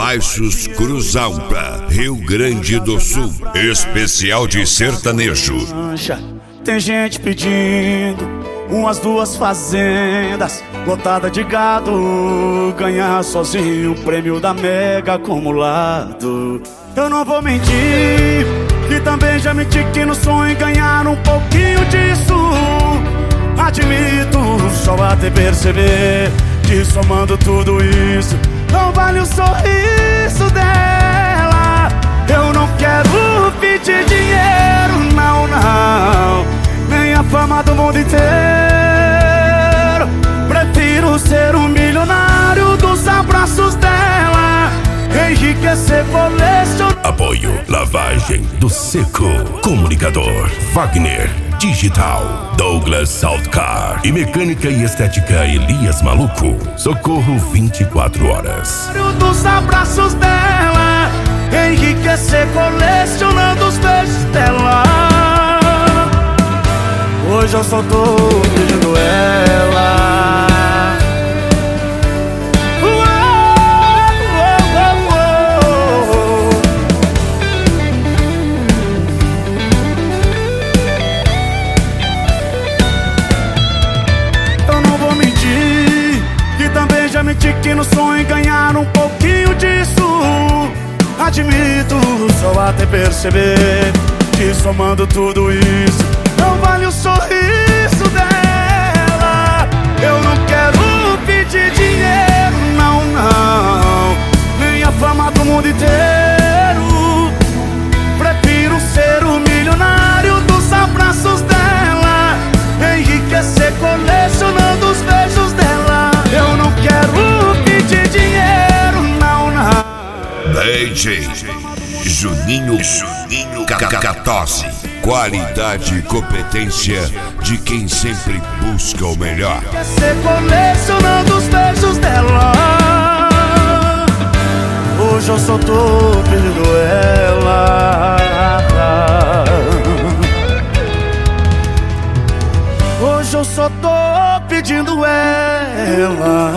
Baixos Cruz Alta, Rio Grande do Sul. Especial de sertanejo. Tem gente pedindo umas 2 fazendas lotada de gado, ganhar sozinho o prêmio da Mega acumulado. Eu não vou mentir, que também já menti que no sonho ganhar um pouquinho disso. Admito, só até perceber que somando tudo isso não vale o sorriso dela. Eu não quero pedir dinheiro, não, não, nem a fama do mundo inteiro. Prefiro ser um milionário dos abraços dela, enriquecer, colecionar. Apoio Lavagem do Seco, Comunicador Wagner Digital, Douglas Saltcar e Mecânica e Estética Elias Maluco. Socorro 24 horas. Dos abraços dela, enriquecer colecionando os beijos dela. Hoje eu só tô pedindo ela. Já menti que no sonho ganhar um pouquinho disso. Admito, só até perceber que somando tudo isso não vale o sorriso dela. Eu não quero pedir dinheiro, não, não, nem a fama do mundo inteiro. Prefiro ser o milionário dos abraços dela, enriquecer colecionando os beijos dela. Eu não quero pedir dinheiro, não, não. DJ Juninho Catose. Qualidade e competência de quem sempre busca o melhor. Enriquecer colecionando os beijos dela. Hoje eu só tô pedindo ela. Hoje eu só tô pedindo ela.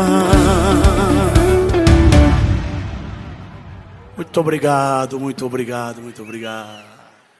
Muito obrigado, muito obrigado, muito obrigado.